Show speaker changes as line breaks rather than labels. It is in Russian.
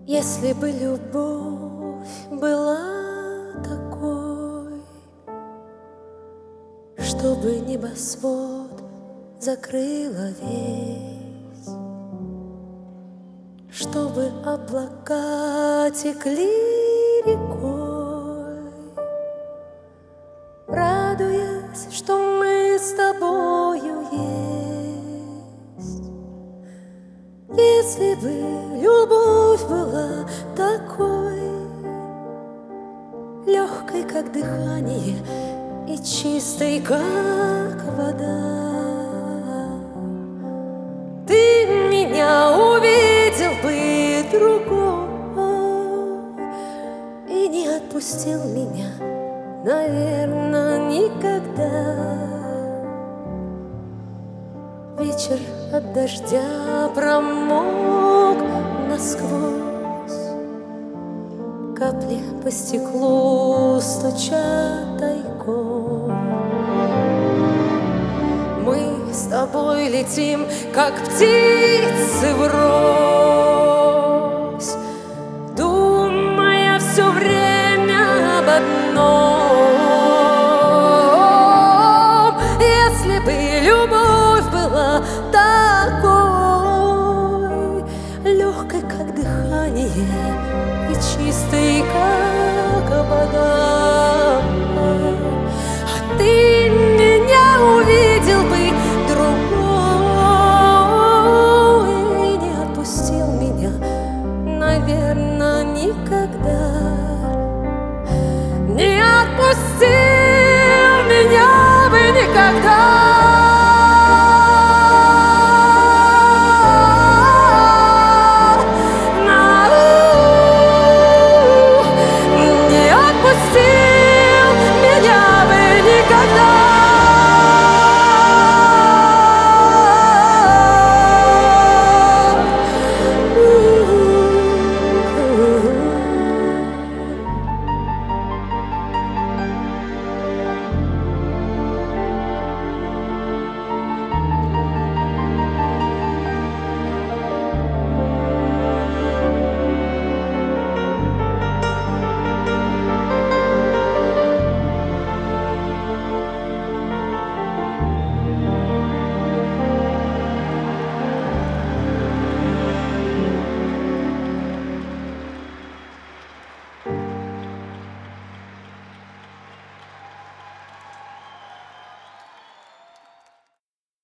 Если бы любовь была такой, чтобы небосвод закрыла весь, чтобы облака текли рекой, радуясь, что мы с тобою есть. Если бы любовь была такой, легкой, как дыхание, и чистой, как вода, ты меня увидел бы другой и не отпустил меня, наверное, никогда. Вечер от дождя промок насквозь, капли по стеклу стучат тайком. Мы с тобой летим, как птицы врозь, думая все время об одном. Если бы любовь была такой, легкой, как дыхание, и чистой, как вода, а ты меня увидел бы другой и не отпустил меня, наверное, никогда. Не отпустил меня бы никогда.